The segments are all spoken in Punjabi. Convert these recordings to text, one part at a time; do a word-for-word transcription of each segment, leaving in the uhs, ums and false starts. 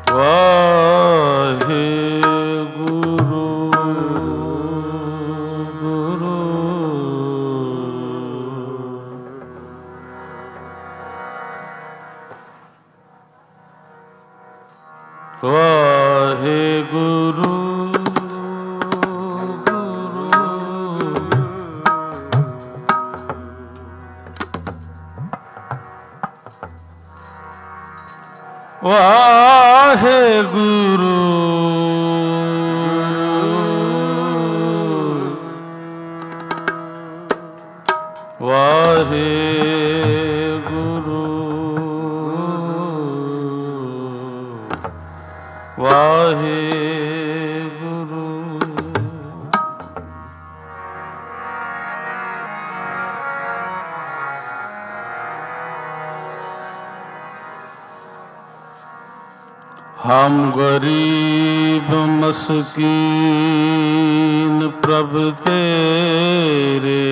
ਵਾਹਿਗੁਰੂ ਗੁਰੂ ਵਾਹਿਗੁਰੂ ਵਾਹਿਗੁਰੂ ਵਾਹਿਗੁਰੂ ਵਾਹਿਗੁਰੂ हम गरीब मस्कीन प्रभ तेरे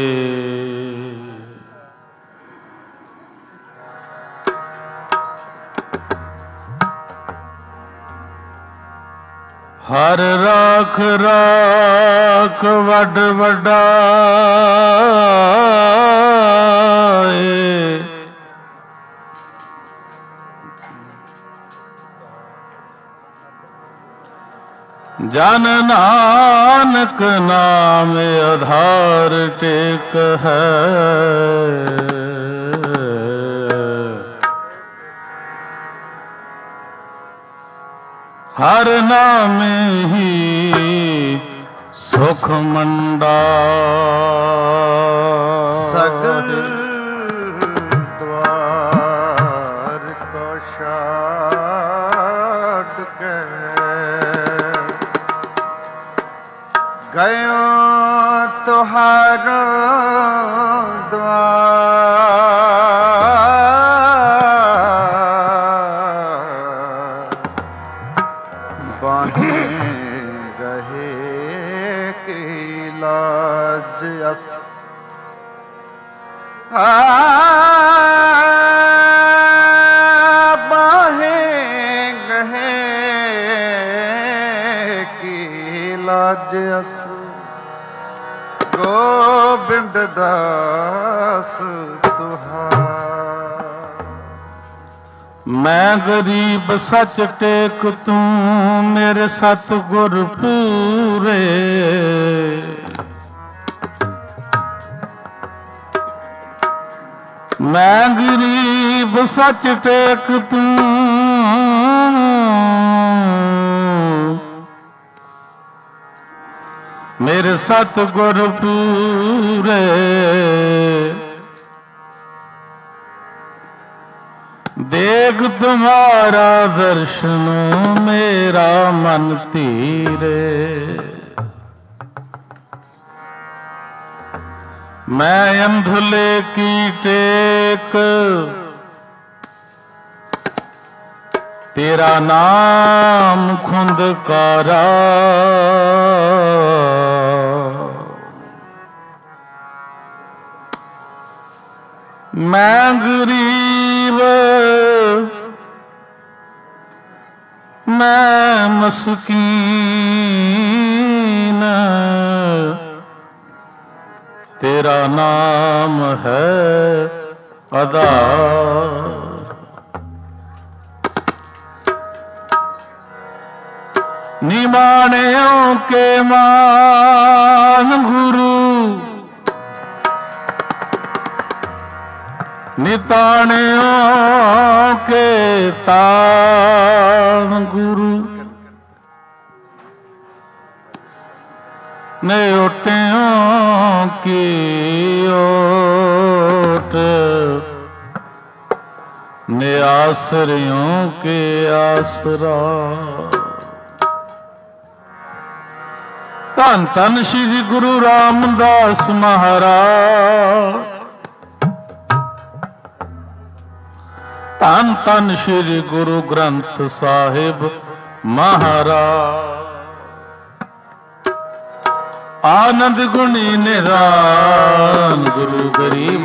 हर राख राख वड वडाए जन नानक नाम आधार टेक है हर नाम ही सुख मंडा सगल द्वार को छाड़ के गयो तुहारो द्वार बाहें गहे की लाज अस बाहें गहे की लाज अस गोबिंद दास तुहार। मैं गरीब सच टेक तू मेरे सतगुर पूरे मैं गरीब सच टेक तू मेरे सतगुर पूरे देख तुम्हारा दर्शन मेरा मन धीरे मैं अंधले की टेक तेरा नाम खुंदकारा मैं गरीब मैं मस्कीन तेरा नाम है आधार। निमाणियों के मान गुरु निताणियों के तान गुरु न्योटियों की ओट निआसरियों के आसरा। धन धन श्री गुरु रामदास महाराज धन धन श्री गुरु ग्रंथ साहिब महाराज। आनंद गुणी निधान गुरु गरीब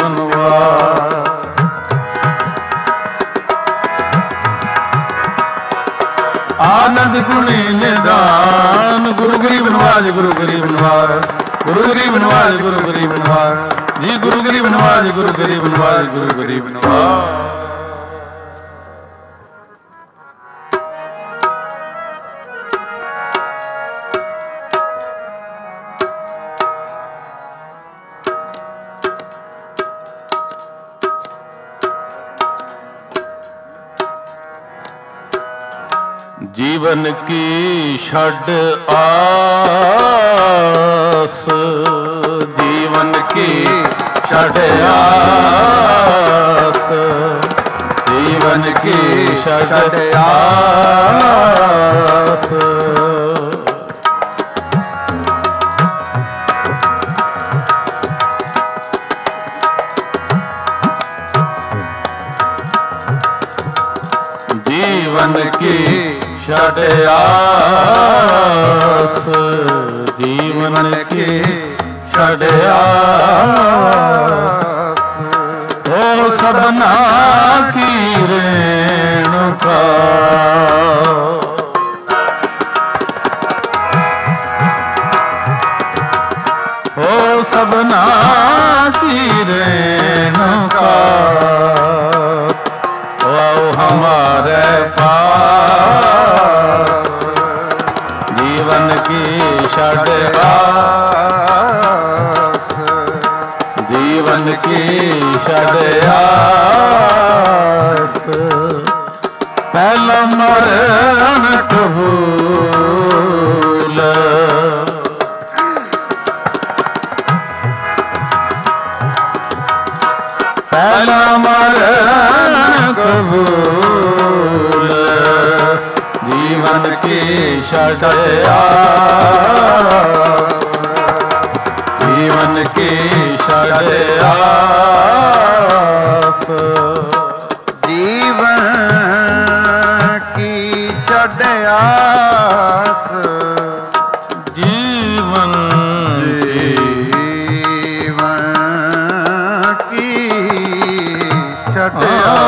नवाज। आनंद गुणी निदान। गुरु गरीब नवाज, गुरु गरीब नवाज, गुरु गरीब नवाज, गुरु गरीब नवाज जी, गुरु गरीब नवाज, गुरु गरीब नवाज, गुरु गरीब नवाज। जीवन की छड़ आस, जीवन की छड़ आस, जीवन की छड़ आस। जीवन की छड़ आस, जीवन की छड़ आस। ओ सबना की रेणुका, ओ सबना की रेणुका, आओ हमारे पास। जीवन की छड़ आस, जीवन की छड़ आस। पहला मरण कबूल, पहला मरण कबूल। जीवन की छड़ आस, जीवन की छड़ आस। जीवन की छड़ आस, जीवन जीवन की छड़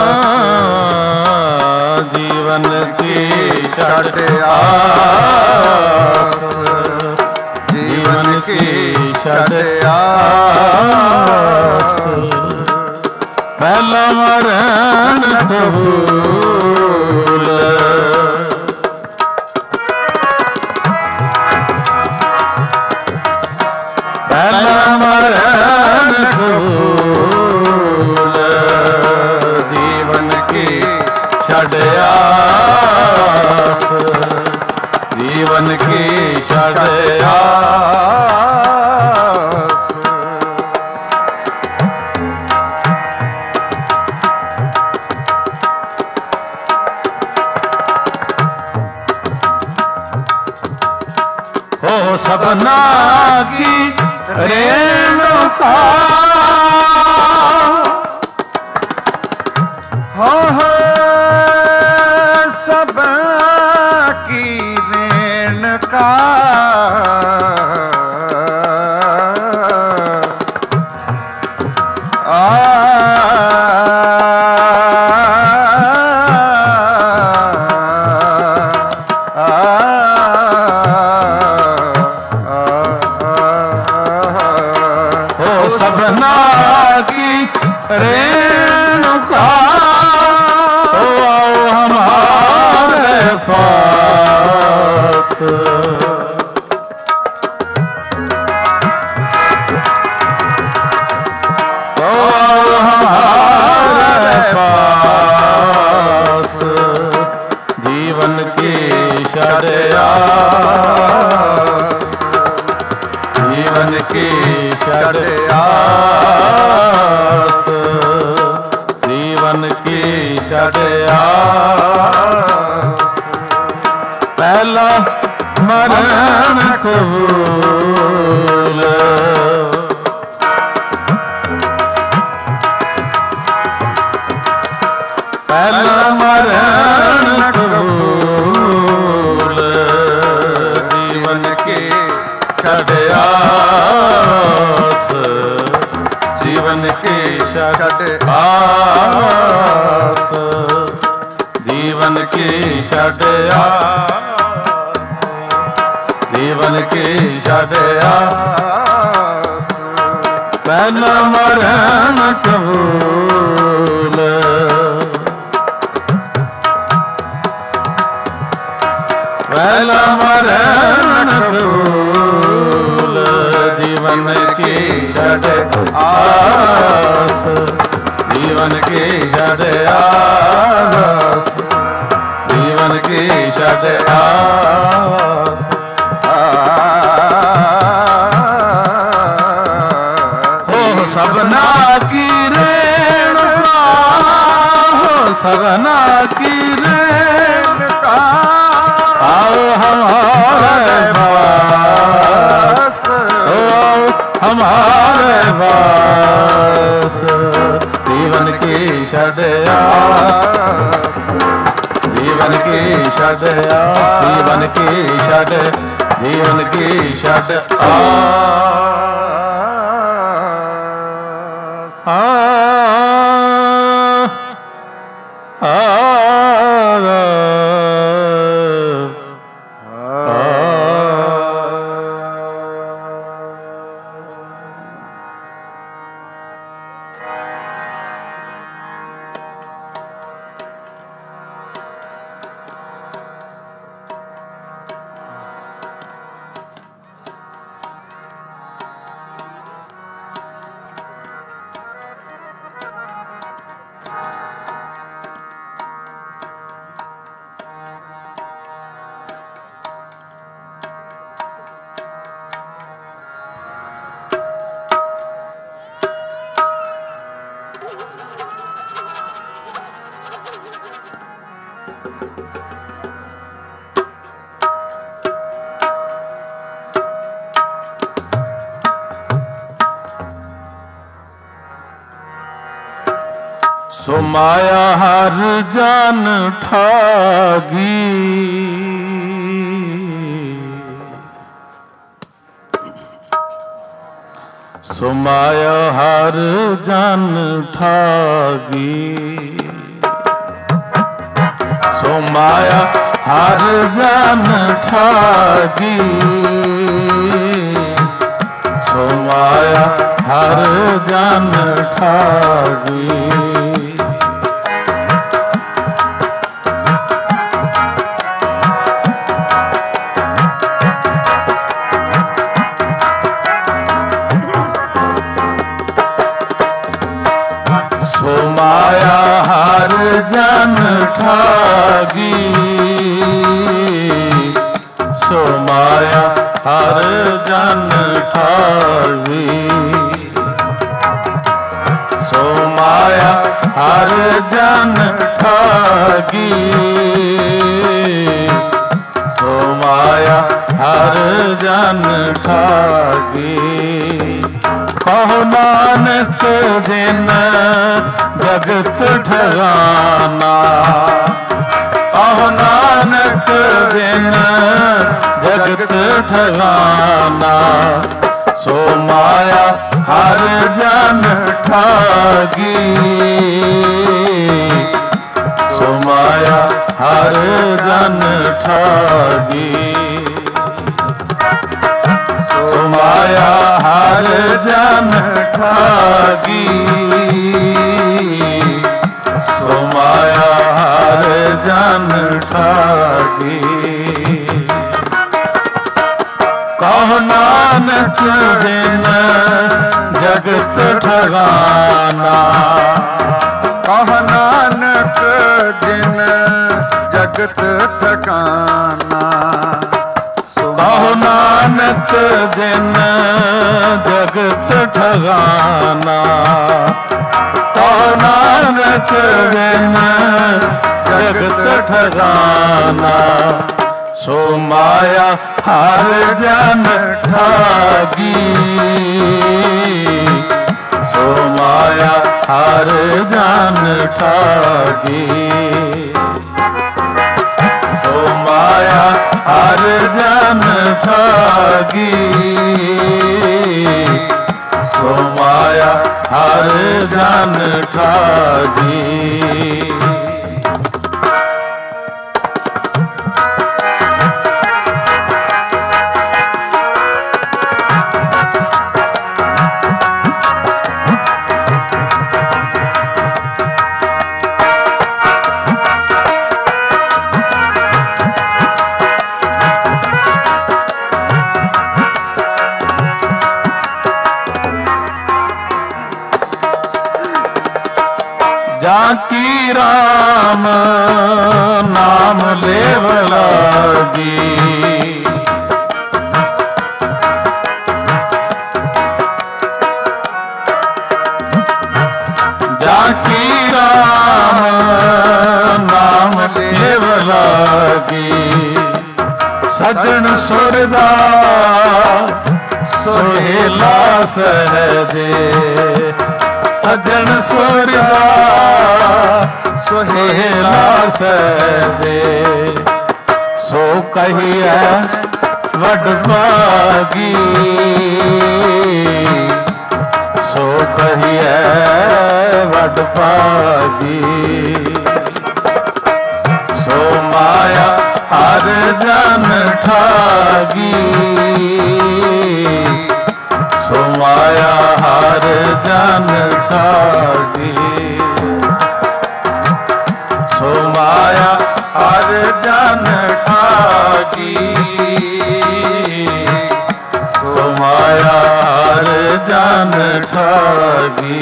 आस, जीवन की छड़ आस, जीवन की छड़ आस। पहला मरण कबूल, पहला मरण कबूल। जीवन की छड़ आस, जीवन की छड़ आस। हो सबना की रेणुका, हो हो सब की रेणुका, आ सबना की रेणुका, ओ आओ हमारे पास। ओ आओ हमारे पास। जीवन की छड़ आस, जीवन की छड़ आस, जीवन की छड़ आस। पहला मरण कबूल, पहला मरण कबूल। जीवन की छड़ आस, ਛੱਡ ਆਸ, ਜੀਵਨ ਕੀ ਛੱਡ ਆਸ, ਪਹਿਲਾ ਮਰਨ ਕਬੂਲ, ਪਹਿਲਾ ਮਰਨ ਕਬੂਲ, ਜੀਵਨ ਕੀ ਛੱਡ ਆਸ, ਜੀਵਨ ਕੀ ਛੱਡ ਆਸ, ਜੀਵਨ ਕੀ ਛੱਡ ਆਸ। ਹੋ ਸਭਨਾ ਕੀ ਰੇਣ ਕਾ, ਹੋ ਸਭਨਾ ਕੀ ਰੇਣ ਕਾ, आओ हमारे पास, आओ हमारे पास, जीवन की छड़ आस, जीवन की छड़ आस, जीवन की छड़, जीवन की छड़ आस। आ सो माया हर जान ठागी, सो माया हर जान ठागी, सो माया हर जान ठागी, सो माया हर जान ठागी। माया हर जन ठागी, सो माया हर जन ठागी, सो माया हर जन ठागी, सो माया हर जन ठागी। कहो नानक दिन जगत ठगाना, कहो नानक दिन जगत ठगाना, सो माया हर जन ठागी, सो माया हर जन ठागी, सो माया हर जन ठागी, सो माया हर जन ठागी। कहो नानक दिन जगत ठगाना, कहो नानक दिन जगत ठगाना, कहो नानक दिन जगत ठगाना, कहो नानक दिन जगत ठगाना, सो माया हर जन ठागी, सो माया हर जन ठागी, सो माया हर जन ठागी, सो माया हर जन ठागी। ਲੇਵ ਲਾਗੀ। ਜਾਕੀ ਰਾਮ ਨਾਮ ਲੇਵ ਲਾਗੀ। ਸਜਣ ਸੁਰਦਾ ਸੋਹੇਲਾ ਸਹਜੇ। ਸਜਣ ਸੁਰਦਾ ਸੋਹੇਲਾ ਸਹਜੇ। ਸੋ ਕਹੀਐ ਵੱਡ ਭਾਗੀ। ਸੋ ਕਹੀਐ ਵੱਡ ਭਾਗੀ। ਸੋ ਮਾਇਆ ਹਰ ਜਨ ਠਾਗੀ। ਸੋ ਮਾਇਆ ਹਰ ਜਨ ਠਾਗੀ। ਸੋ ਮਾਇਆ ਹਰ ਜਨ ਠਾਗੀ। ਸੋ ਮਾਇਆ ਹਰ ਜਨ ਠਾਗੀ।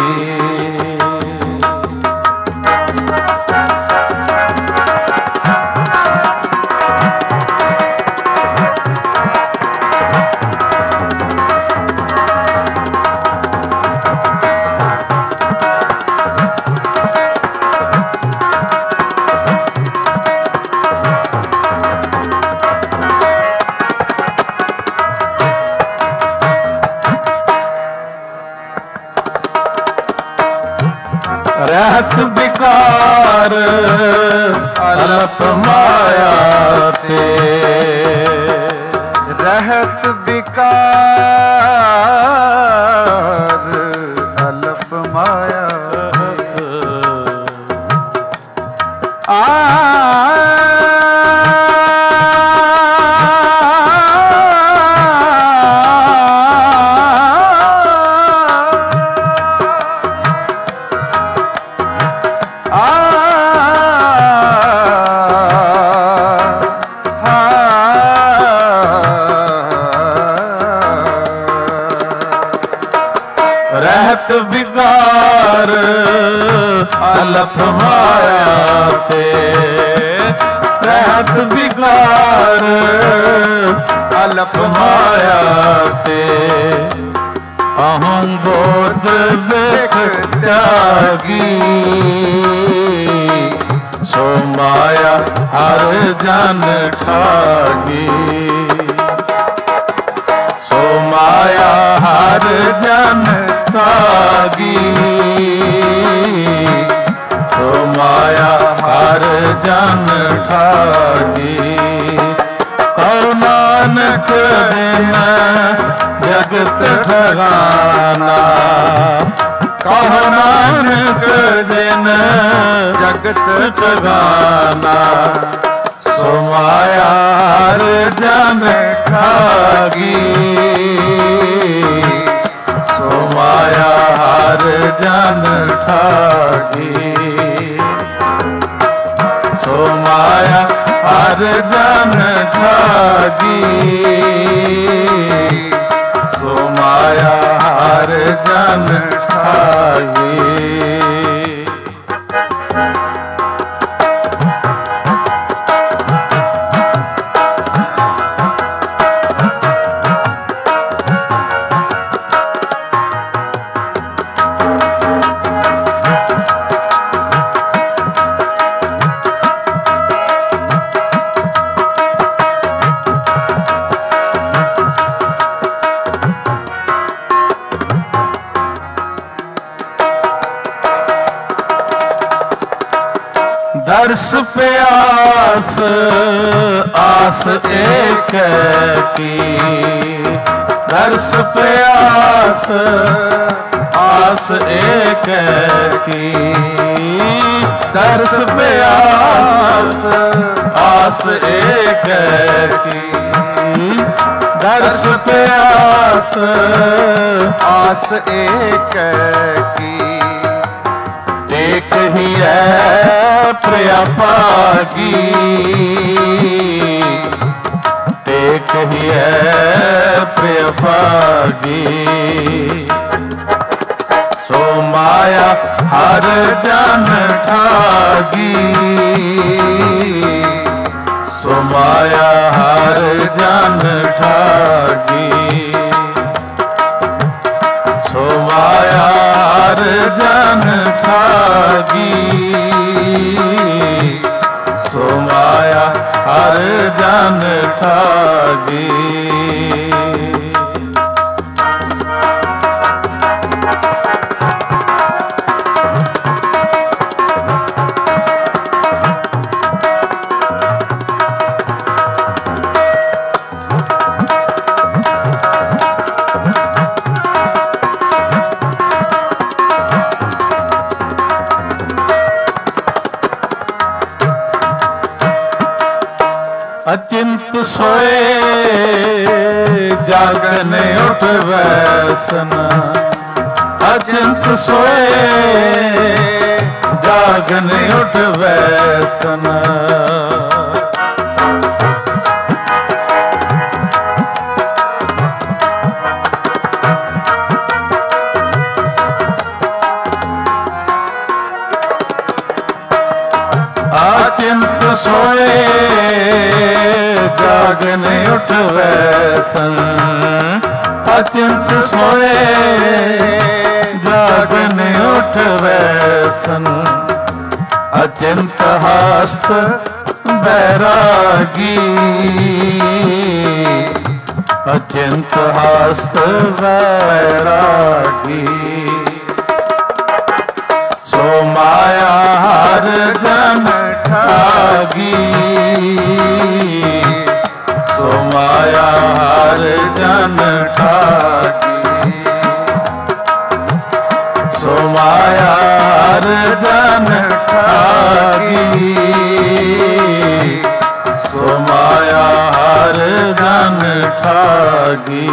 ਰਹਿਤ ਵਿਕਾਰ ਅਲਪ ਮਾਇਆ ਤੇ। ਰਹਿਤ ਵਿਕਾਰ ਅਲਪ ਮਾਇਆ ਆ। ਰਹਿਤ ਵਿਕਾਰ ਅਲਪ ਮਾਇਆ ਤੇ। ਰਹਿਤ ਵਿਕਾਰ ਅਲਪ ਮਾਇਆ ਤੇ। ਅਹੰ ਬੋਧ ਵੇਖ ਤਿਆਗੀ। ਸੋ ਮਾਇਆ ਹਰ ਜਨ ਠਾਗੀ। ਸੋ ਮਾਇਆ ਹਰ ਜਨ ਠਾਗੀ। ਸੋ ਮਾਇਆ ਹਰ ਜਨ ਠਾਗੀ। ਕਉ ਨਾਨਕ ਬਿਨ ਜਗਤ ਠਗਾਨਾ। ਕਉ ਨਾਨਕ ਬਿਨ ਜਗਤ ਠਗਾਨਾ। ਸੋ ਮਾਇਆ ਹਰ ਜਨ ਠਾਗੀ। ਸੋ ਮਾਇਆ ਹਰ ਜਨ ਠਾਗੀ। ਸੋ ਮਾਇਆ ਹਰ ਜਨ ਠਾਗੀ। ਸੋ ਮਾਇਆ ਹਰ ਜਨ ਠਾਗੀ। दर्श प्यास आस एक की। दर्श प्यास आस एक की। दर्श प्यास आस एक की। दर्श प्यास आस एक की। एक ही है प्रिया पागी। एक ही है प्रिय पागी। सो माया हर जन ठागी। सो माया हर जन ठागी, सो माया हर जन ठागी, सो माया हर जन ठागी। अचिंत सोए जागन उठ वैसन, अचिंत सोए जागन उठ वैसन, अचिंत सोए जागन उठ वैसन, अचिंत सोए जागन उठ वैसन, अचिंत हस्त बैरागी, अचिंत हस्त बैरागी, सो माया हर जन ठागी, सो माया हर जन ठागी, सो माया हर जन ठागी, सो माया हर जन ठागी।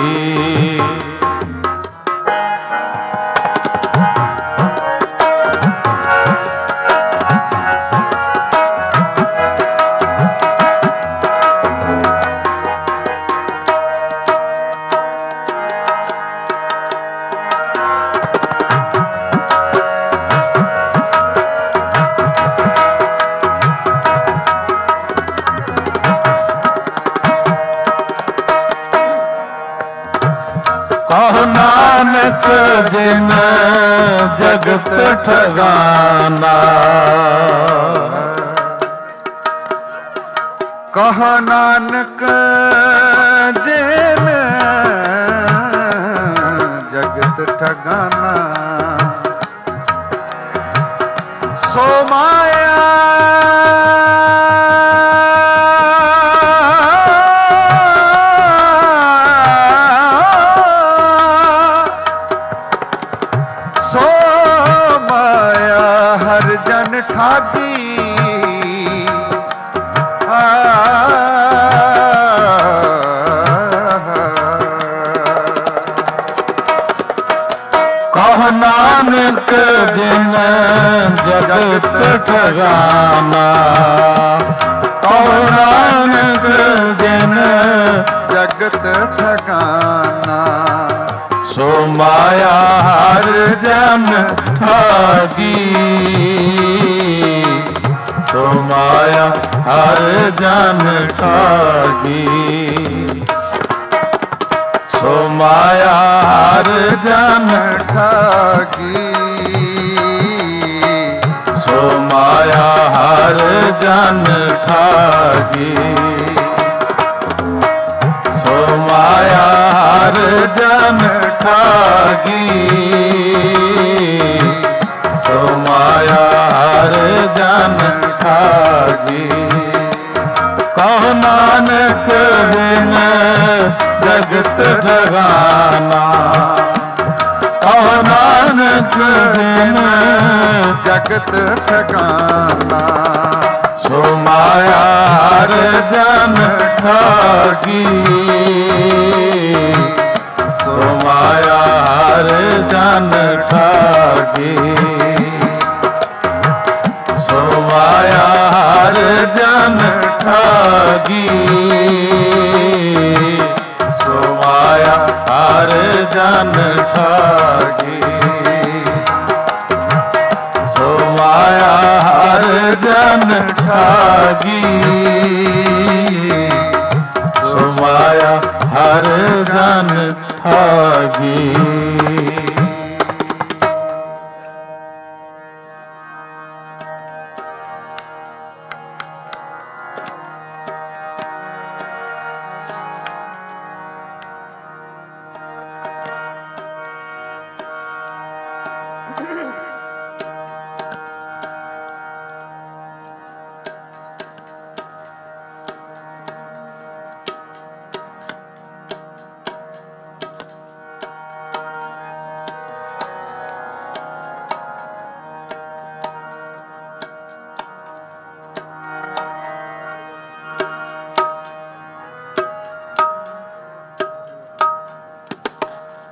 कहो नानक जिन जगत ठगाना, कहो नानक जिन जगत ठगाना, सो माया सो माया हर जन ठागी, कहो नानक जिन जगत ठगाना, कहो नानक जिन जगत ठगाना, सो माया हर जन ठागी, सो माया हर जन ठागी, सो माया हर जन ठागी, सो माया हर जन ठागी, सो माया हर जन ठागी, सो माया हर जन ठागी। कहो नानक बिन जगत ठगाना, कहो नानक बिन जगत ठगाना, सो माया हर जन ठागी, सो माया हर जन ठागी, सो माया हर जन ठागी, सो माया हर जन ठागी, सो माया हर जन ठागी,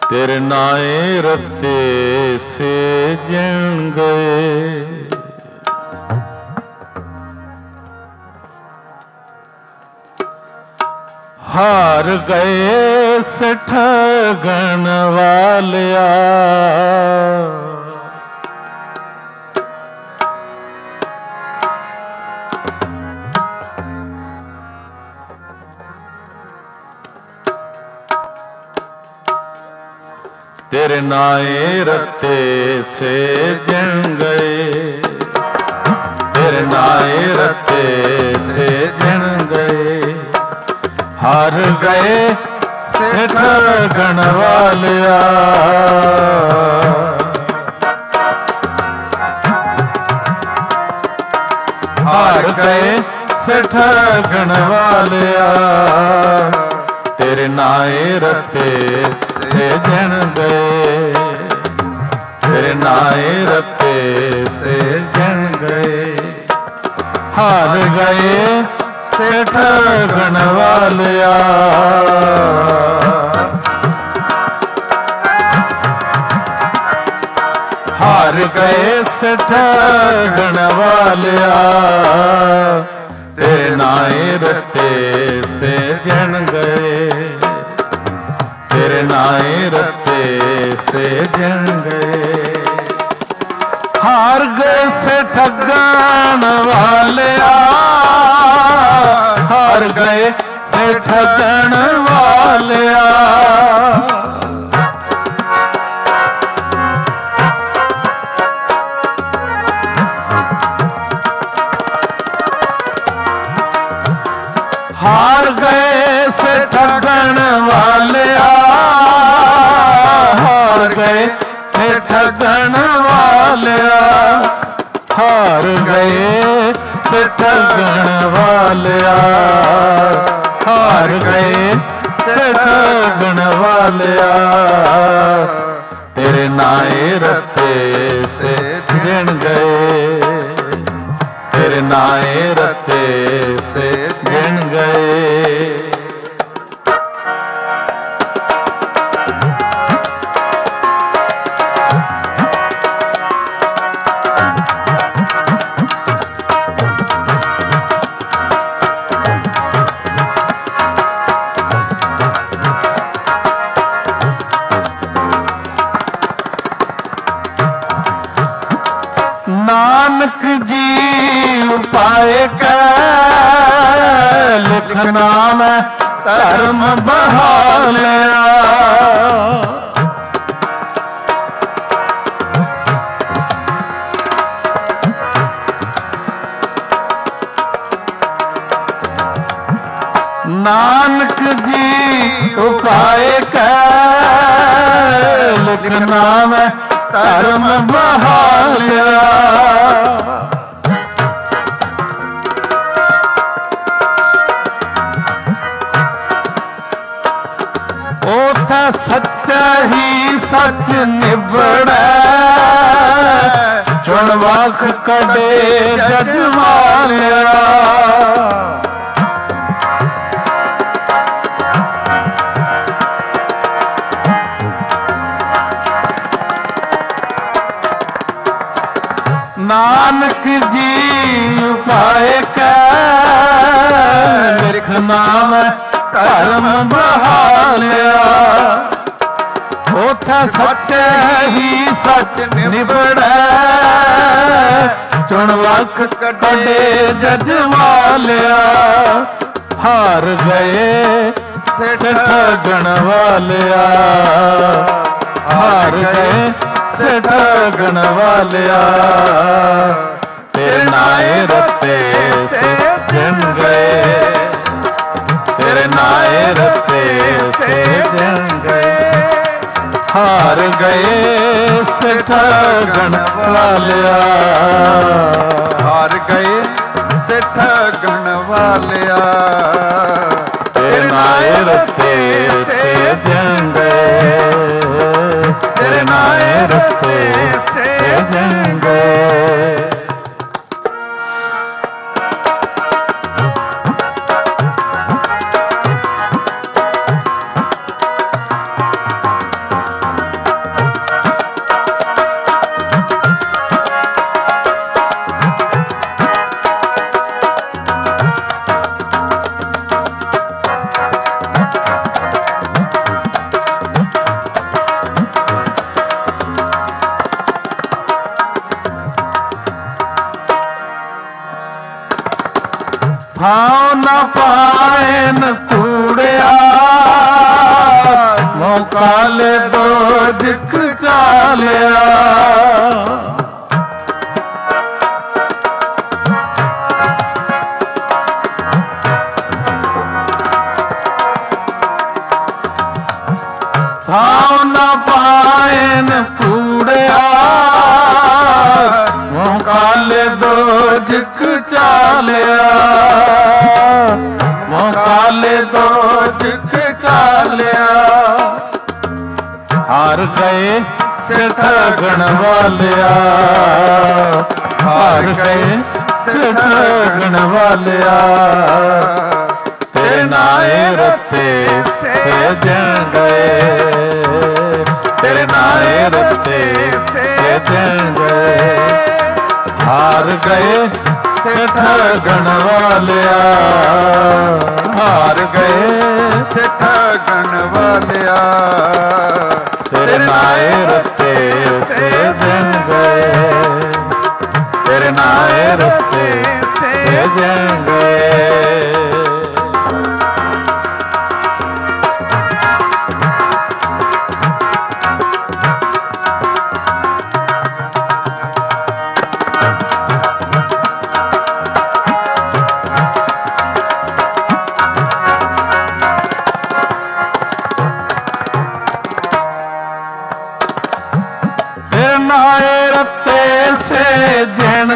ਤੇਰੇ ਨਾਏ ਰਤੇ ਸੇ ਜਣ ਗਏ। ਹਾਰ ਗਏ ਸਿੱਠ ਗਣ ਵਾਲਿਆ, ਤੇਰੇ ਨਾਏ ਰਤੇ ਸੇ ਜਣ ਗਏ। ਤੇਰੇ ਨਾਏ ਰਤੇ ਸੇ ਜਣ ਗਏ। ਹਾਰ ਗਏ ਸਿੱਖ ਗਣ ਵਾਲਿਆ, ਹਾਰ ਗਏ ਸਿੱਖ ਗਣ ਵਾਲਿਆ। ਤੇਰੇ ਨਾਏ ਰਤੇ ਸੇ ਜਣ ਗਏ। ਤੇਰੇ ਨਾਏ ਰਤੇ ਸੇ ਜਣ ਗਏ। ਹਾਰ ਗਏ ਸਿੱਖ ਗਣ ਵਾਲਿਆ, ਹਾਰ ਗਏ ਸਿੱਖ ਗਣ ਵਾਲਿਆ। ਤੇਰੇ ਨਾਏ ਰਤੇ ਸੇ ਜਣ ਗਏ। ਤੇਰੇ ਨਾਏ ਰਤੇ ਸੇ ਜਣ ਗਏ। ਹਾਰ ਗਏ ਸੇ ਠੱਗਣ ਵਾਲਿਆ, ਹਾਰ ਗਏ ਸੇ ਠੱਗਣ ਵਾਲਿਆ। ਹਾਰ ਗਏ ਸੇ ਠੱਗਣ ਵਾਲਿਆ, ਹਾਰ ਗਏ ਸੇ ਠੱਗਣ ਵਾਲਿਆ। ਹਾਰ ਗਏ ਸੇ ਠੱਗਣ ਵਾਲਿਆ, ਹਾਰ ਗਏ ਸੇ ਠੱਗਣ ਵਾਲਿਆ। ਤੇਰੇ ਨਾਏ ਰਤੇ ਸੇ ਜਣ ਗਏ। ਤੇਰੇ ਨਾਏ ਰਤੇ ਸੇ ਜਣ ਗਏ। ਨਾਨਕ ਜੀ ਉਪਾਏ ਕੈ ਲਿਖ ਨਾਮ ਧਰਮ ਬਹਾਲਿਆ। ਨਾਨਕ ਜੀ ਉਪਾਏ ਕੈ ਲਿਖ ਨਾਮ ਧਰਮ ਬਹਾਲਿਆ। ਉਥੇ ਸੱਚਾ ਹੀ ਸੱਚ ਨਿਬੜੈ, ਚੁਣ ਵਖ ਕਢੇ ਜਗ ਮਾਲਿਆ। ਨਾਨਕ ਜੀ ਉਪਾਏ ਕੈ ਲਿਖ ਨਾਮ ਧਰਮ ਬਹਾਲਿਆ। ਉਥੇ ਸੱਚ ਹੀ ਸੱਚ ਨਿਬੜੈ, ਚੁਣ ਵਖ ਕਢੇ ਜਜ ਵਾਲਿਆ। ਹਾਰ ਗਏ ਸਿੱਠ ਗਣ ਵਾਲਿਆ, ਹਾਰ ਗਏ ਸਿੱਠ ਗਣ ਵਾਲਿਆ। ਤੇਰੇ ਨਾਏ ਰਤੇ ਸੇ ਜਣ ਗਏ। ਤੇਰੇ ਨਾਏ ਰਤੇ ਸੇ ਜਣ ਗਏ। ਹਾਰ ਗਏ ਸਿੱਠ ਗਣ ਵਾਲਿਆ, ਹਾਰ ਗਏ ਸਿੱਠ ਗਣ ਵਾਲਿਆ। ਤੇਰੇ ਨਾਏ ਰਤੇ ਸੇ ਜਣ ਗਏ। ਤੇਰੇ ਨਾਏ ਰਤੇ ਸੇ ਜਣ ਗਏ। ਪਾਇਨ ਕੂੜਿਆ ਮੋਕਾਲੇ ਦੋਜਖ ਚਾਲਿਆ ਥਾਉ ਨ ਪਾਇਨ ਕੂੜਿਆ ਮੋਕਾਲੇ ਦੋਜਖ ਚਾਲਿਆ ਮੋਕਾਲੇ ਦੋਜਖ ਚਾਲਿਆ ਹਾਰ ਗਏ ਸਿੱਠ ਗਣ ਵਾਲਿਆ ਹਾਰ ਗਏ ਸਿੱਠ ਗਣ ਵਾਲਿਆ ਤੇਰੇ ਨਾਏ ਰਤੇ ਸਜਣ ਗਏ ਤੇਰੇ ਨਾਏ ਰਤੇ ਸਜਣ ਗਏ ਹਾਰ ਗਏ ਸਿੱਠ ਗਣ ਵਾਲਿਆ ਹਾਰ ਗਏ ਸਿੱਠ ਗਣ ਵਾਲਿਆ ਤੇਰੇ ਨਾਏ ਰਤੇ ਸਜਣ ਗਏ ਤੇਰੇ ਨਾਏ ਰਤੇ ਸਜਣ ਗਏ ਨਾਏ ਰਤੇ ਸਜਣ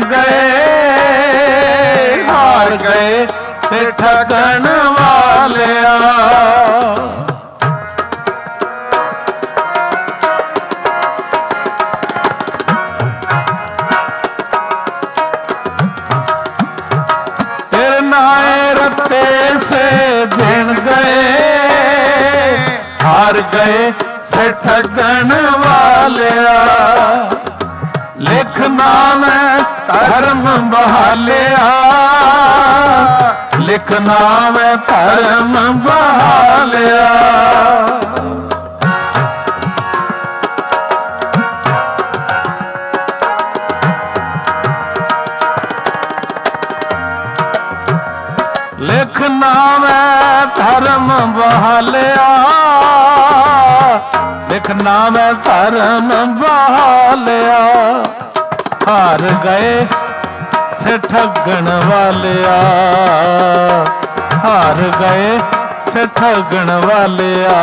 ਗਏ ਹਾਰ ਗਏ ਸਿੱਠ ਗਣ ਵਾਲਿਆ ਤੇਰੇ ਨਾਏ ਰਤੇ ਸਜਣ ਗਏ ਹਾਰ ਗਏ ਸਿੱਠ ਗਣ ਵਾਲਿਆ ਲਿਖ ਨਾਮ ਧਰਮ ਬਹਾਲਿਆ ਲਿਖ ਨਾਮ ਧਰਮ ਬਹਾਲਿਆ ਲਿਖ ਨਾਮ ਧਰਮ ਬਹਾਲਿਆ ਲਿਖ ਨਾਮ ਧਰਮ ਬਹਾਲਿਆ ਹਾਰ ਗਏ ਸਿੱਠ ਗਣ ਵਾਲਿਆ ਹਾਰ ਗਏ ਸਿੱਠ ਗਣ ਵਾਲਿਆ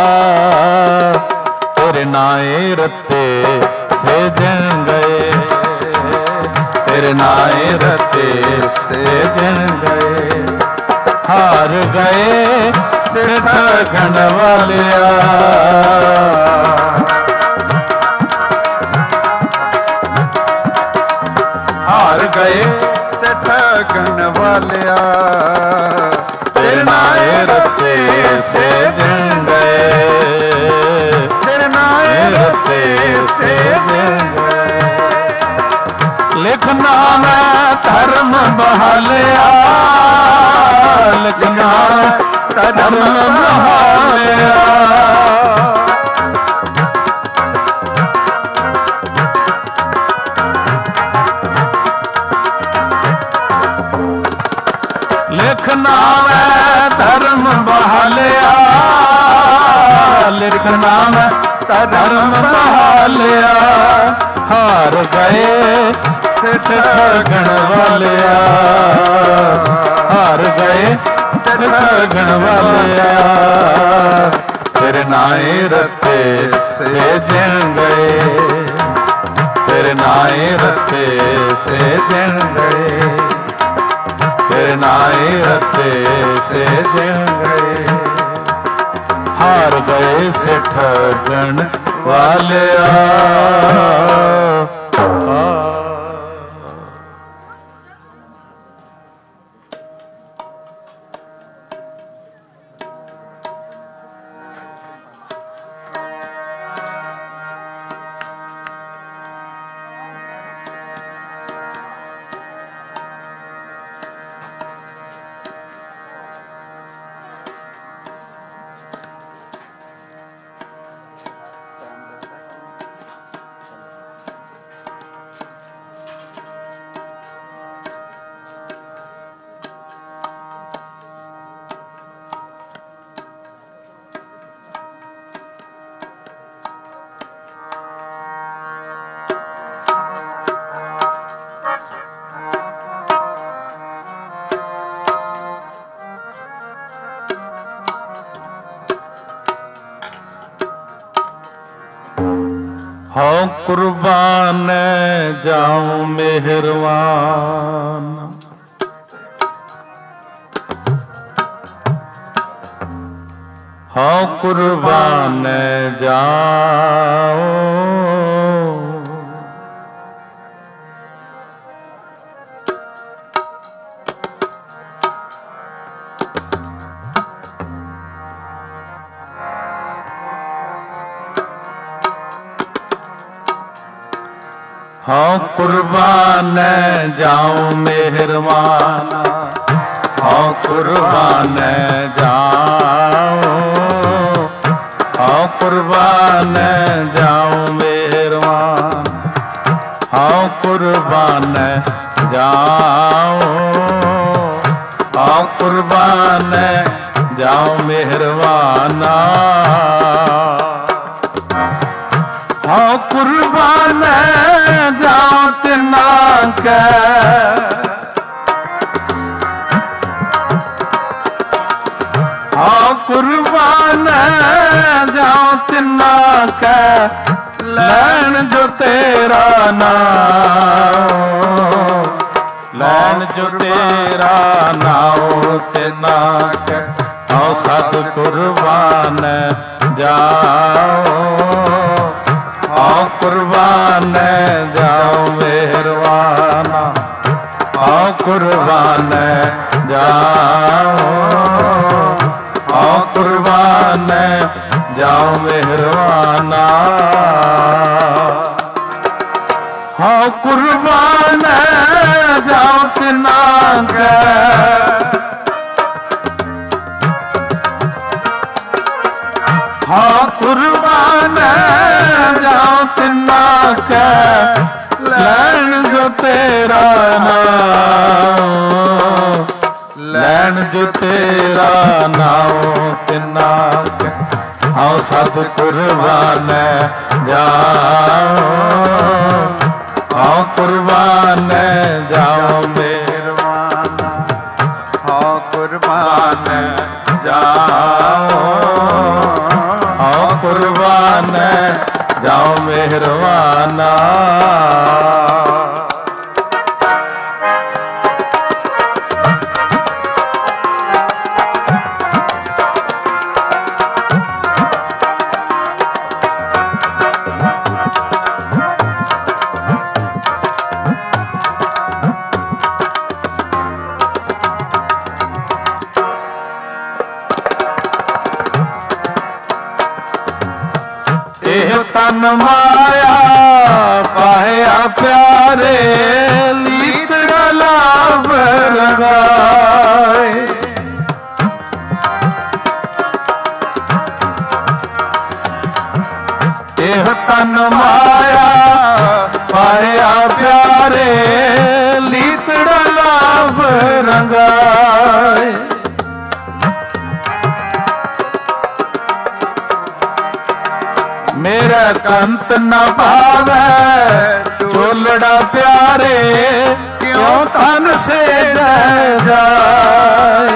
ਤੇਰੇ ਨਾਏ ਰਤੇ ਸਜਣ ਗਏ ਤੇਰੇ ਨਾਏ ਰਤੇ ਸਜਣ ਗਏ ਹਾਰ ਗਏ ਸਿੱਠ ਗਣ ਵਾਲਿਆ ਹਾਰ ਗਏ ਸਿੱਠ ਗਣ ਵਾਲਿਆ ਤੇਰੇ ਨਾਏ ਰਤੇ ਸਜਣ ਗਏ ਤੇਰੇ ਨਾਏ ਰਤੇ ਸਜਣ ਗਏ ਲਿਖ ਨਾਮ ਧਰਮ ਬਹਾਲਿਆ ਲਿਖ ਨਾਮ ਧਰਮ ਬਹਾਲਿਆ ਲਿਖ ਨਾਮ ਧਰਮ ਬਹਾਲਿਆ ਲਿਖ ਨਾਮ ਧਰਮ ਬਹਾਲਿਆ ਹਾਰ ਗਏ ਸਿੱਠ ਗਣ ਵਾਲਿਆ ਹਾਰ ਗਏ ਸਿੱਠ ਗਣ ਵਾਲਿਆ ਤੇਰੇ ਨਾਏ ਰਤੇ ਸਜਣ ਗਏ ਤੇਰੇ ਨਾਏ ਰਤੇ ਸਜਣ ਗਏ ਤੇਰੇ ਨਾਏ ਰਤੇ ਸਜਣ ਗਏ ਹਾਰ ਗਏ ਸਿੱਠ ਗਣ ਵਾਲਿਆ हो कुर्बान जाऊं मेहरबान, हो कुर्बान जाऊं, हो कुर्बान जाऊं मेहरबाना, हो कुर्बान जाऊं, हो कुर्बान जाऊं मेहरबान, हो कुर्बान जाऊं, हो कुर्बान जाऊं मेहरबाना, हो कुर्बान जाऊं तिना के, हो कुर्बान जाऊं तिना के, लैन जो तेरा नाम, लैन जो तेरा नाम तिना के, हो सत कुर्बान जाओ, हो कुर्बान जाओ मेहरबाना, हो कुर्बान जाओ, हो कुर्बान जाओ मेहरबाना, हो कुर्बान जाओ तिना के, हो कुर्बान जाओ तिना के, लैन जो तेरा नाम, लैन जो तेरा नाम तिना के, हो सत कुर्बान जाओ, हो कुर्बान जाओ मेहरबाना, हो कुर्बान जाओ, हो कुर्बान जाओ मेहरबाना, तन माया पाया प्यारे, लीतड़ा लाभ लगाए, एह तन माया पाया प्यारे, लीतड़ा लाभ रंगाए, मेरा कंत न भावे टोलड़ा प्यारे, क्यों तन से रह जाए,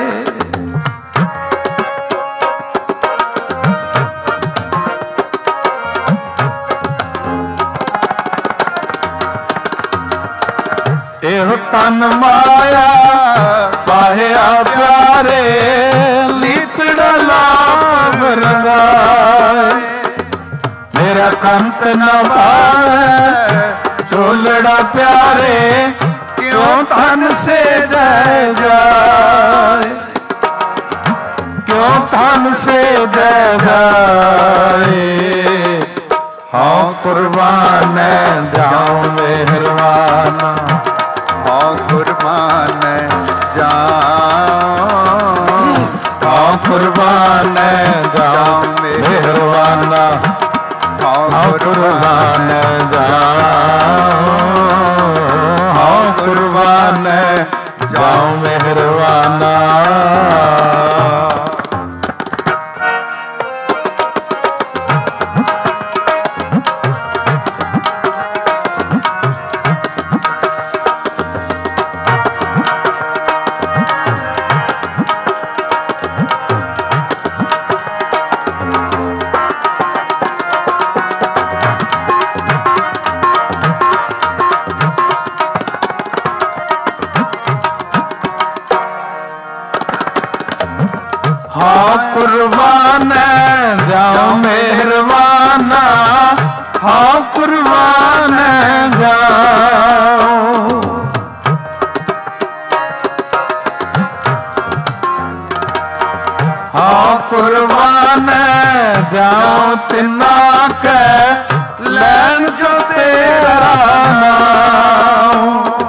एह तन माया पाया प्यारे, लीतड़ा लाभ रंगाए, मेरा कंत न भावे टोलड़ा प्यारे, क्यों तन से रह जाए, क्यों तन से रह जाए, हो कुर्बान जाऊं मेहरबाना, हो कुर्बान जाऊं, हो कुर्बान जाऊं मेहरबाना, हो कुर्बान जाओ, हो कुर्बान जाओ मेहरबाना, हाँ कुर्बान जाऊं मेहरबाना, हाँ कुर्बान जाऊं। हाँ कुर्बान जाऊं तिना के लैन जो तेरा नाम।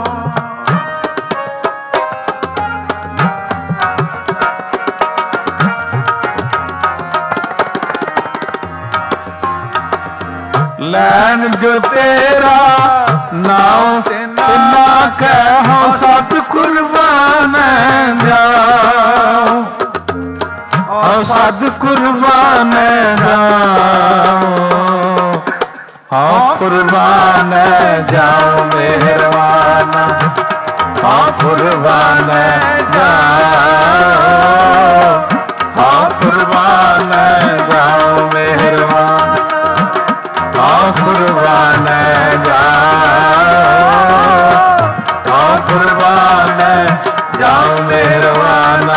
लैन जो तेरा नाम तिना कहो सत कुर्बान जाओ, और सत कुर्बान जाओ। हाँ कुर्बान जाओ मेहरबाना, हाँ कुर्बान जाओ, हाँ कुर्बान जाओ मेहरबाना, हाँ कुर्बान जाओ, हाँ कुर्बान जाओ मेहरबाना।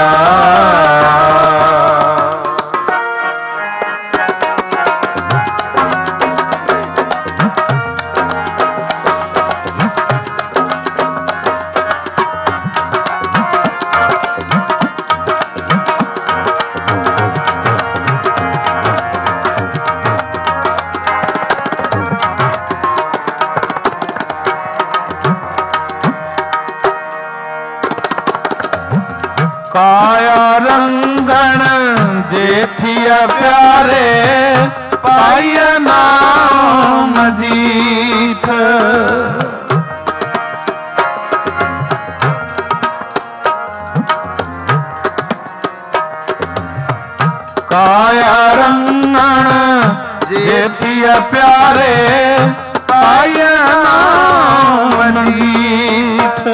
काया रंगण देखिया प्यारे, पाया नाम जीत। काया रंगण देखिया प्यारे, पाया नाम जीत।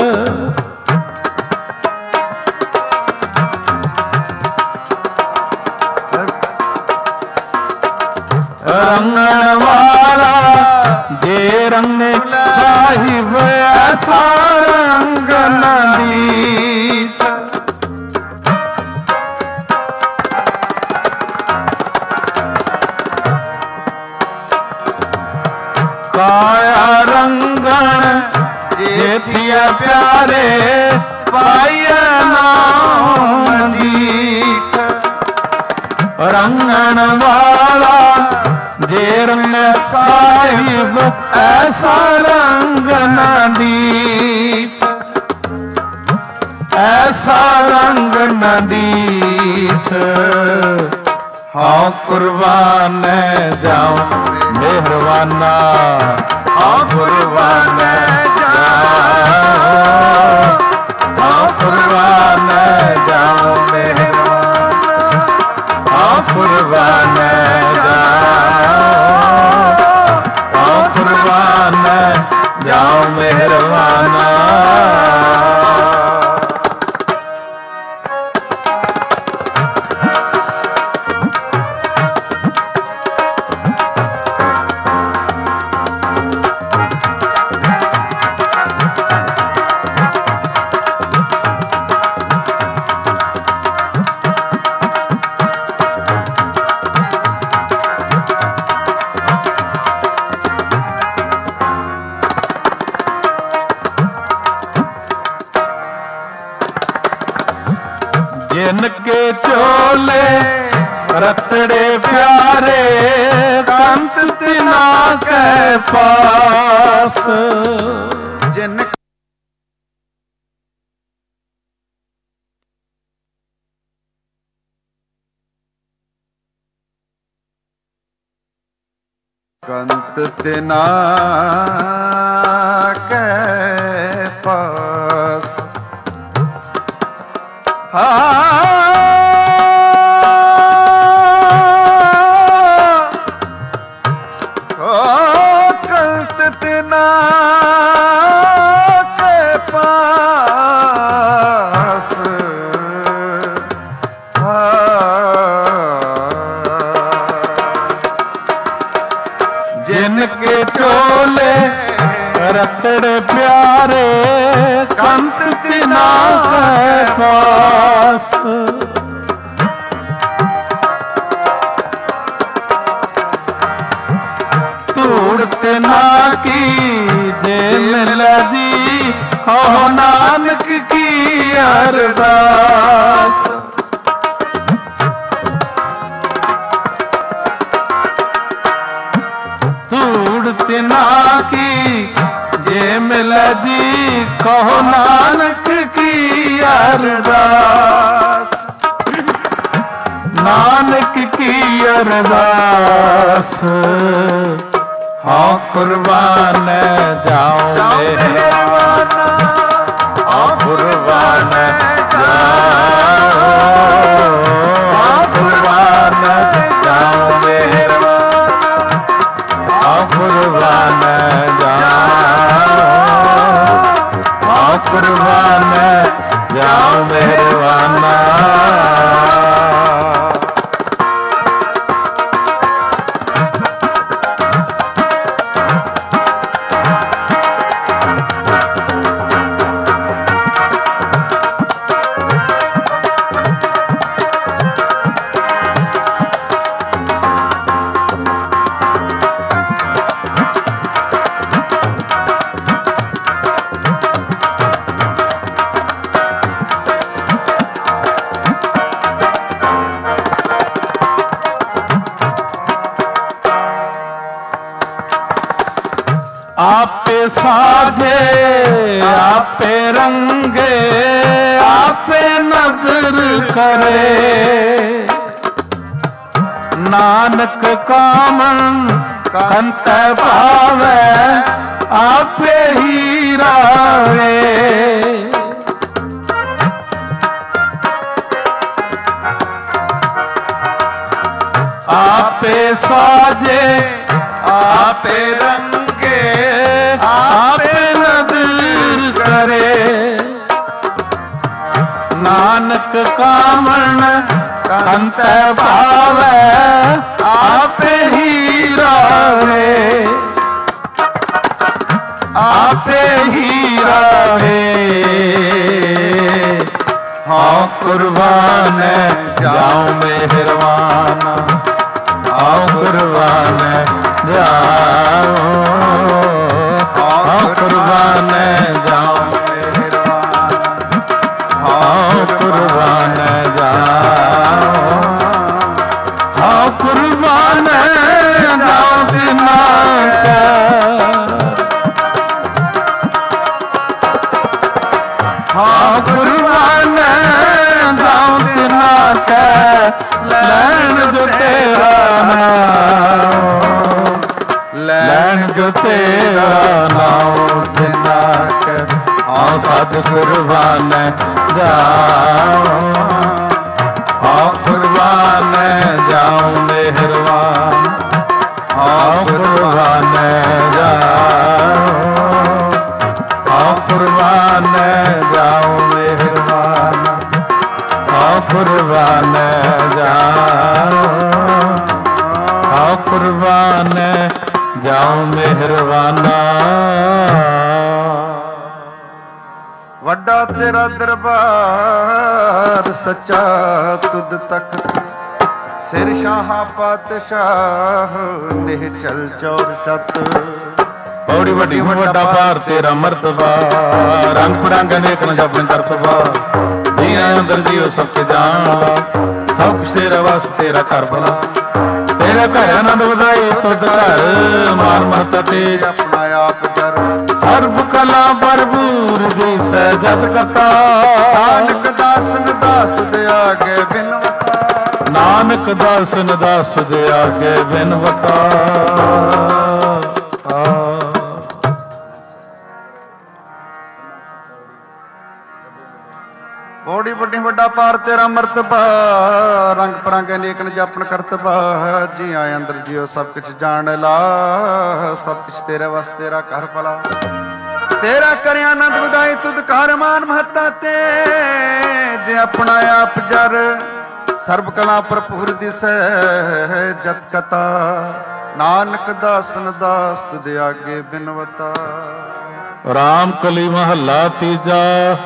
रंगण वाला जे रंग साहिब ऐसा रंग नदीत। काया रंगण जे थिया प्यारे, पाया नाम दीख। रंगण वाला जे रंग साहिब ऐसा रंग न दीप, ऐसा रंग न दीप। हाँ कुर्बान जाऊं मेहरबाना, हाँ कुर्बान जाऊं, हाँ कुर्बान जाऊं मेहरबाना, हाँ कुर्बान जाओ मेहरबाना। जिनके चोले रतड़े प्यारे, कंत तिना के पास। जिन कंत तिना के पास। हाँ जिनके चोले रतड़े प्यारे, कंत तिना के पास। ਅਰਦਾਸ। ਧੂੜ ਤਿਨਾ ਕੀ ਜੇ ਮਿਲੇ ਜੀ, ਕਹੋ ਨਾਨਕ ਕੀ ਅਰਦਾਸ। ਨਾਨਕ ਕੀ ਅਰਦਾਸ, ਹਾਂ ਕੁਰਬਾਨ ਜਾਉ ਮਿਹਰਬਾਨਾ, ਹਾਂ ਕੁਰਬਾਨ ਜਾਉ, ਹਾਂ ਕੁਰਬਾਨ ਜਾਉ ਮਿਹਰਬਾਨਾ, ਹਾਂ ਕੁਰਬਾਨ ਜਾਉ, ਹਾਂ ਕੁਰਬਾਨ ਜਾਉ ਮਿਹਰਬਾਨਾ। आपे साधे आपे रंगे, आपे नजर करे। नानक कामन कंत पावे, आपे ही रावे। आपे साजे आपे रंगे, आपे नदर करे। नानक कामन कंत पावे, आपे ही रावे, आपे ही रावे। हाँ कुर्बान जाऊं मेहरबाना, हाँ कुर्बान जाओ, हाँ कुर्बान जाओ मेहरबाना, हाँ कुर्बान जाओ, हाँ कुर्बान जाओ बिना हाँ कुर्बान जाओ बिना लैन जो तेरा नाम, लैन जो तेरा नाम बिना हाँ सत कुर्बान जाओ, हाँ कुर्बान जाओ मेहरबान, हाँ कुर्बान जाओ, हाँ कुर्बान जाओ मेहरबान, हाँ कुर्बान जाओ, हाँ कुर्बान जाओ मेहरबाना। ਵੱਡਾ ਤੇਰਾ ਦਰਬਾਰ ਸੱਚਾ ਤੁਧ ਤਖਤ, ਸਿਰ ਸ਼ਾਹਾਂ ਪਾਤਸ਼ਾਹ ਨਿਹ ਚਲ ਚੌਰ ਛਤ। ਪੌੜੀ ਵੱਡੀ ਵੱਡਾ ਭਾਰ ਤੇਰਾ ਮਰਤਬਾ, ਰੰਗ ਪੜੰਗ ਅਨੇਕ ਨ ਜਪਨ ਕਰਤਬਾ। ਜੀਆਂ ਅੰਦਰ ਜੀਓ ਸਭ ਕੇ ਜਾਣਦਾ, ਸਭ ਕੁਛ ਤੇਰਾ ਵਸ ਤੇਰਾ ਘਰ ਬਲਾ। ਤੇਰੇ ਘਰ ਆਨੰਦ ਵਧਾਏ ਤੁਧ ਘਰ, ਮਾਨ ਮਹਤਾ ਤੇਜ ਆਪਣਾ ਆਪ ਜਰ। ਸਰਬ ਕਲਾ ਭਰਪੂਰ ਜੀ ਸਹਿਜਤ ਕਥਾ। ਨਾਨਕ ਦਾਸ ਨਦਾਸ ਤੁਧ ਆਗੇ ਬਿਨਵਤਾ, ਨਾਨਕ ਦਾਸ ਨਦਾਸ ਦੇ ਆਗੇ ਬਿਨਵਤਾ। ਬੋੜੀ ਵੱਡੀ ਵੱਡਾ ਪਾਰ ਤੇਰਾ ਮਰਤਬਾ, ਰੰਗ ਪਰੰਗ ਅਨੇਕ ਨ ਜਪਨ ਕਰਤਬਾ। ਜੀ ਆਏ ਅੰਦਰ ਜੀਓ ਸਭ ਕੁਛ ਜਾਣ ਲਾ, ਸਭ ਕੁਛ ਤੇਰੇ ਵਸ ਤੇਰਾ ਘਰ ਭਲਾ। ਤੇਰਾ ਕਰਿਆ ਆਨੰਦ ਵਧਾਈ ਤੁਧ ਘਰ ਮਾਨ ਮਹੱਤਾ ਤੇ, ਜੇ ਆਪਣਾ ਆਪ ਜਰ। ਸਰਬ ਕਲਾ ਭਰਪੂਰ ਦਿਸੈ ਜਤ ਕਤਾ, ਨਾਨਕ ਦਾਸ ਨਦਾਸ ਤੁਧ ਆਗੇ ਬਿਨਵਤਾ। ਰਾਮ ਕਲੀ ਮਹੱਲਾ ਤੀਜਾ।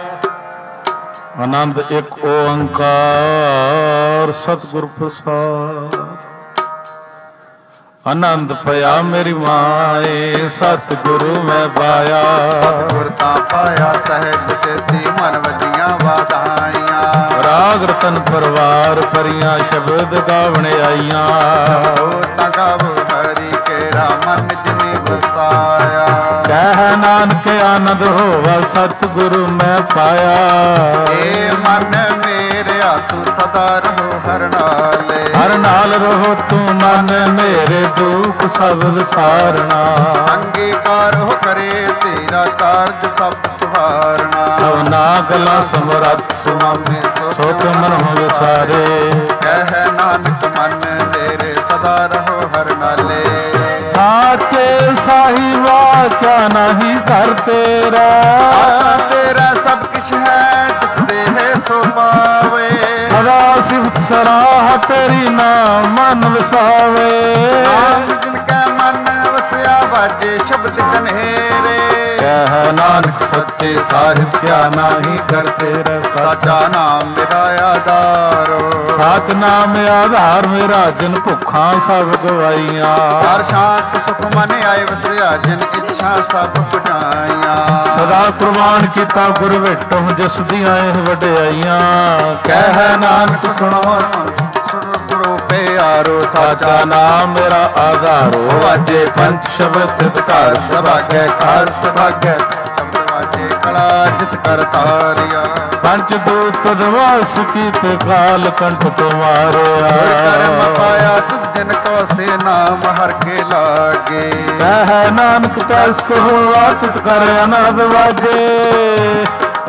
ਆਨੰਦ ਇੱਕ ਓੰਕਾਰ ਸਤਿਗੁਰ ਪ੍ਰਸਾਦ। ਆਨੰਦ ਪਿਆ ਮੇਰੀ ਮਾਏ ਸਤਿਗੁਰੂ ਮੈਂ ਪਾਇਆ। ਸਤਿਗੁਰ ਤਾਂ ਪਾਇਆ ਸਹਿਜ ਚੇਤੀ ਮਨ ਵੱਜੀਆਂ ਵਾਧਾਈਆਂ। ਰਾਗ ਰਤਨ ਪਰਵਾਰ ਭਰੀਆਂ ਸ਼ਬਦ ਗਾਵਣ ਆਈਆਂ। ਉਹ ਤਾਂ ਗਾਵੋ ਹਰੀ ਕੇਰਾ ਮਨ ਜਿਨੀ ਵਸਾਇਆ। ਕਹਿ ਨਾਨਕ ਆਨੰਦ ਹੋਵਾ ਸਤਿਗੁਰੂ ਮੈਂ ਪਾਇਆ। ਏ ਮਨ ਮੇਰਿਆ ਤੂੰ ਸਦਾ ਰਹੋ ਹਰ ਨਾਲੇ। ਹਰ ਨਾਲ ਰਹੋ ਤੂੰ ਮਨ ਮੇਰੇ ਦੁਖ ਸਭ ਵਿਸਾਰਣਾ। ਅੰਗੀਕਾਰ ਹੋ ਕਰੇ ਤੇਰਾ ਕਾਰਜ ਸਭ ਸੁਹਾਰਣਾ। ਸਭਨਾ ਗਲਾ ਸਮਰੱਥ ਸੁਨਾਮੇ ਸੋਖ ਮਨ ਹੋ ਵਿਸਾਰੇ। ਕਹਿ ਨਾਨਕ ਮਨ ਮੇਰੇ ਸਦਾ ਰਹੋ ਹਰ ਨਾਲੇ। ਸਾਚੇ ਸਾਹਿਬਾ ਕਿਆ ਨਹੀਂ ਘਰ ਤੇਰਾ। ਆਤਾ ਤੇਰਾ ਸਭ ਕੁਛ ਹੈ ਜਿਸ ਦੇ ਸੋ ਪਾਵੇ। ਸਦਾ ਸਿਫਤ ਸਰਾਹ ਤੇਰੀ ਨਾਮ ਮਨ ਵਸਾਵੇ। ਨਾਮ ਜਿਨ ਕੈ ਮਨ ਵਸਿਆ ਵਾਜੇ ਸ਼ਬਦ ਕਨੇਰੇ। ਕਹਿ ਨਾਨਕ ਸੱਚੇ ਸਾਹਿਬ ਕਿਆ ਨਾਹੀ ਕਰ ਤੇਰਾ। ਸਾਚਾ ਨਾਮ ਮੇਰਾ ਆਧਾਰੋ। ਸਾਚ ਨਾਮ ਆਧਾਰ ਮੇਰਾ ਜਿਨ ਭੁੱਖਾਂ ਸਭ ਗਵਾਈਆਂ। ਹਰ ਸ਼ਾਂਤ ਸੁਖ ਮਨ ਆਏ ਵਸਿਆ ਜਿਨ ਇੱਛਾ ਸਭ ਪੁਜਾਈਆਂ। ਸਦਾ ਕੁਰਬਾਨ ਕੀਤਾ ਗੁਰ ਭੇਟੋ ਜਿਸ ਦੀਆਂ ਇਹ ਵਡਿਆਈਆਂ। ਕਹਿ ਨਾਨਕ ਸੁਣੋ ਸੁਣ ਗੁਰੂ ਪਿਆਰੋ। ਸਾਚਾ ਨਾਮ ਮੇਰਾ ਆਧਾਰੋ। ਵਾਜੇ ਪੰਚ ਸ਼ਬਦ ਘਰ ਸਭਾਗੈ ਘਰ ਸਭਾਗੈ। ਸ਼ਬਦ ਵਾਜੇ ਕਲਾ ਜਿਤ ਕਰ ਤਾਰਿਆ। ਪੰਚ ਦੂਤ ਦਵਾਸ ਕੀਤੇ ਕਾਲ ਕੰਠ ਤੁਮਾਰਿਆ। ਕਰਮ ਪਾਇਆ ਤੁਧ ਜਨ ਕੋ ਸੇ ਨਾਮ ਹਰ ਕੇ ਲਾਗੇ। ਕਹਿ ਨਾਨਕ ਤੈਸ ਕੋ ਆਤਿਤ ਕਰ ਅਨੰਦ ਵਾਜੇ।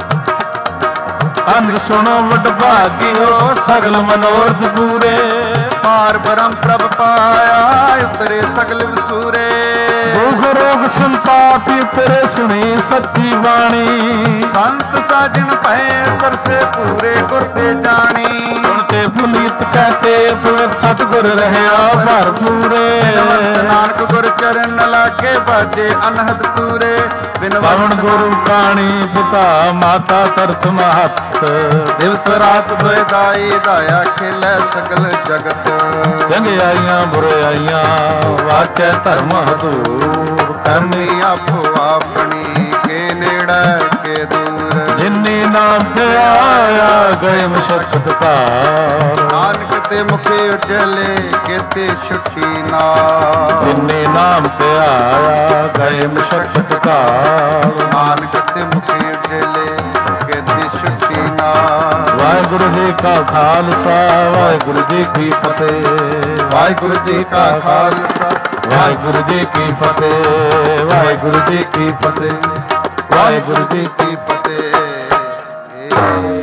ਅੰਧ ਸੁਣੋ ਵਡ ਭਾਗਿਓ ਸਗਲ ਮਨੋਰਥ ਪੂਰੇ। ਪਾਰ ਬ੍ਰਹਮ ਪ੍ਰਭ ਪਾਇਆ ਉਤਰੇ ਸਗਲ ਵਿਸੂਰੇ। ਦੁਖ ਰੋਗ ਸੰਤਾਪ ਤੇਰੇ ਸੁਣੀ ਸੱਚੀ ਬਾਣੀ। ਸੰਤ ਸਾਜਣ ਭਏ ਸਰਸੇ ਪੂਰੇ ਗੁਰ ਤੇ ਜਾਣੀ। ਸੁਣ ਤੇ ਪੁਨੀਤ ਕਹਤੇ ਪਵਿੱਤ ਸਤਿਗੁਰ ਰਹਿਆ ਭਰਪੂਰੇ। ਬਿਨਵੰਤ ਨਾਨਕ ਗੁਰ ਚਰਨ ਲਾਗੇ ਬਾਜੇ ਅਨਹਦ ਪੂਰੇ। ਪਵਨ ਬਿਨਵੰਤ ਗੁਰੂ ਪ੍ਰਾਣੀ ਪਿਤਾ ਮਾਤਾ ਤਰਤ ਮਹੱਤ। ਦਿਵਸ ਰਾਤ ਦੋਇ ਦਾਈ ਦਾਇਆ ਖੇਲੇ ਸਗਲ ਜਗਤ। ਚੰਗਿਆਈਆਂ ਬੁਰਾਈਆਂ ਵਾਚੈ ਧਰਮ ਹਦੂਰ। ਕਰਮੀ ਆਪੋ ਆਪਣੀ ਕੇ ਨੇੜੇ ਕੇ ਦੂਰ। ਜਿਨੀ ਨਾਮ ਤੇ ਆਇਆ ਗਏ ਮਸ਼ਕਤ ਭਾਰ। ਨਾਨਕ ਤੇ ਮੁਖੇ ਉਜਲੇ ਕੇਤੇ ਛੁੱਟੀ ਨਾ। ਜਿਨੇ ਨਾਮ ਤੇ ਆਇਆ ਗਏ ਮਸ਼ਕਤ ਭਾਰ। ਨਾਨਕ ਤੇ ਮੁਖੇ ਉਜਲੇ ਕੇਤੇ ਛੁੱਟੀ ਨਾ। ਵਾਹਿਗੁਰੂ ਜੀ ਕਾ ਖਾਲਸਾ ਵਾਹਿਗੁਰੂ ਜੀ ਕੀ ਫਤਿਹ। ਵਾਹਿਗੁਰੂ ਜੀ ਕਾ ਖਾਲਸਾ ਵਾਹਿਗੁਰੂ ਜੀ ਕੀ ਫਤਿਹ। ਵਾਹਿਗੁਰੂ ਜੀ ਕੀ ਫਤਿਹ। ਵਾਹਿਗੁਰੂ ਜੀ ਕੀ ਫਤਿਹ।